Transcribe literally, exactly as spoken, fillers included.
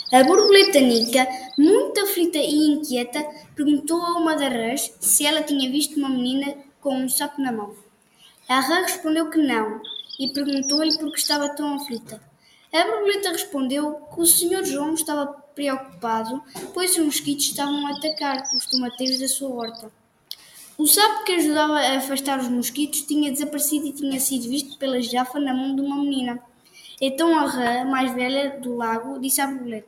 A borboleta Nica, muito aflita e inquieta, perguntou a uma das rãs se ela tinha visto uma menina com um sapo na mão. A rã respondeu que não e perguntou-lhe por que estava tão aflita. A borboleta respondeu que o senhor João estava preocupado, pois os mosquitos estavam a atacar os tomateiros da sua horta. O sapo que ajudava a afastar os mosquitos tinha desaparecido e tinha sido visto pela girafa na mão de uma menina. Então a rã mais velha do lago disse à borboleta: